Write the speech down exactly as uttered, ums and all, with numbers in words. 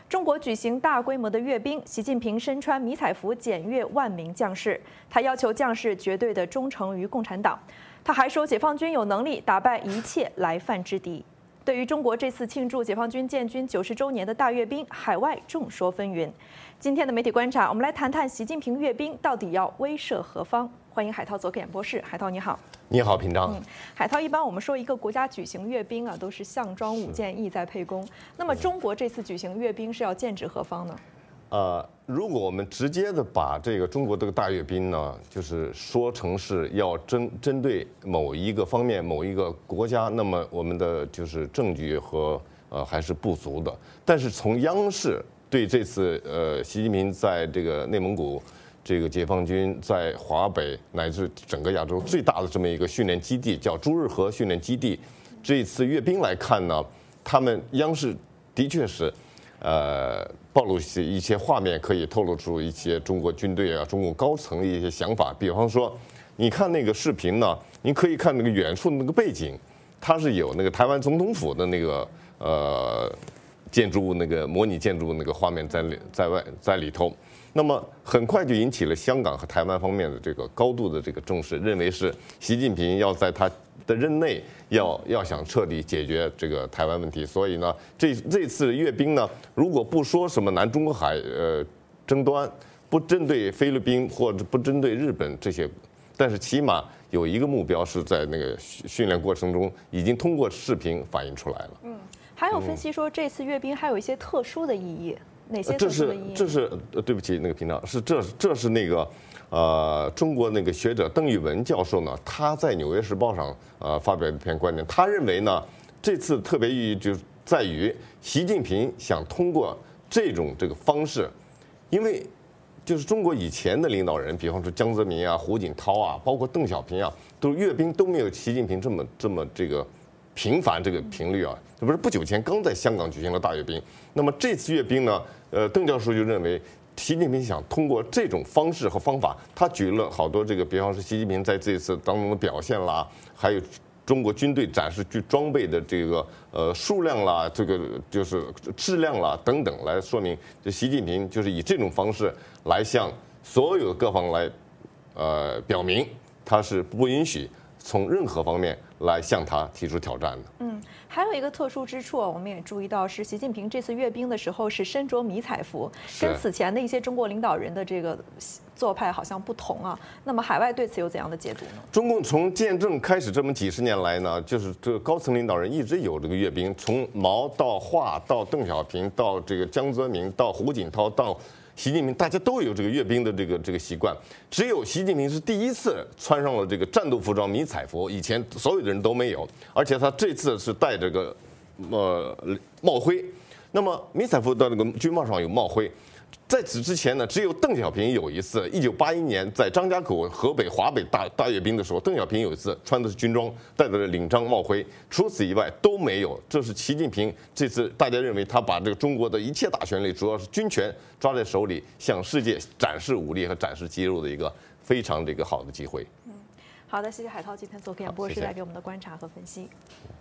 中国举行大规模的阅兵，习近平身穿迷彩服检阅万名将士，他要求将士绝对的忠诚于共产党。他还说，解放军有能力打败一切来犯之敌。对于中国这次庆祝解放军建军九十周年的大阅兵，海外众说纷纭。今天的媒体观察，我们来谈谈习近平阅兵到底要威慑何方？欢迎海涛做客演播室，海涛你好。 你好，平章。 嗯，海涛，一般我们说一个国家举行阅兵啊，都是项庄舞剑，意在沛公。那么中国这次举行阅兵是要剑指何方呢？ 呃，如果我们直接的把这个中国这个大阅兵呢，就是说成是要针针对某一个方面、某一个国家，那么我们的就是证据和呃还是不足的。但是从央视对这次呃习近平在这个内蒙古。这个解放军在华北乃至整个亚洲最大的这么一个训练基地，叫朱日和训练基地。这一次阅兵来看呢，他们央视的确是，呃，暴露一些画面，可以透露出一些中国军队啊、中国高层的一些想法。比方说，你看那个视频呢，你可以看那个远处的那个背景，它是有那个台湾总统府的那个呃建筑物，那个模拟建筑物那个画面在里在外在里头。那么很快就引起了香港和台湾方面的这个高度的这个重视，认为是习近平要在他的任内要要想彻底解决这个台湾问题，所以呢，这这次阅兵呢，如果不说什么南中国海呃争端，不针对菲律宾或者不针对日本这些，但是起码有一个目标是在那个训练过程中已经通过视频反映出来了。 嗯，还有分析说这次阅兵还有一些特殊的意义。哪些这是这是对不起，那个平常是这这是那个呃中国那个学者邓玉文教授呢，他在《纽约时报》上呃发表一篇观点，他认为呢，这次特别意义就在于习近平想通过这种这个方式，因为就是中国以前的领导人，比方说江泽民啊、胡锦涛啊，包括邓小平啊，都阅兵都没有习近平这么这么这个频繁这个频率啊。这不是不久前刚在香港举行了大阅兵，那么这次阅兵呢？呃，邓教授就认为，习近平想通过这种方式和方法，他举了好多这个，比方说习近平在这次当中的表现啦，还有中国军队展示具装备的这个呃数量啦，这个就是质量啦等等，来说明这习近平就是以这种方式来向所有各方来呃表明，他是不允许从任何方面来向他提出挑战的。 嗯，还有一个特殊之处，我们也注意到是习近平这次阅兵的时候是身着迷彩服，跟此前的一些中国领导人的这个做派好像不同啊。那么海外对此有怎样的解读呢？ 中共从建政开始这么几十年来呢，就是这个高层领导人一直有这个阅兵，从毛到华到邓小平到这个江泽民到胡锦涛到习近平，大家都有这个阅兵的这个这个习惯，只有习近平是第一次穿上了这个战斗服装迷彩服，以前所有的人都没有，而且他这次是戴着个呃帽徽，那么迷彩服的那个军帽上有帽徽。在此之前呢，只有邓小平有一次，一九八一年在张家口河北华北大大阅兵的时候，邓小平有一次穿的是军装，戴着领章帽徽，除此以外都没有。这是习近平这次大家认为他把这个中国的一切大权力，主要是军权抓在手里，向世界展示武力和展示肌肉的一个非常这个好的机会。 嗯，好的，谢谢海涛今天做客演播室带给我们的观察和分析。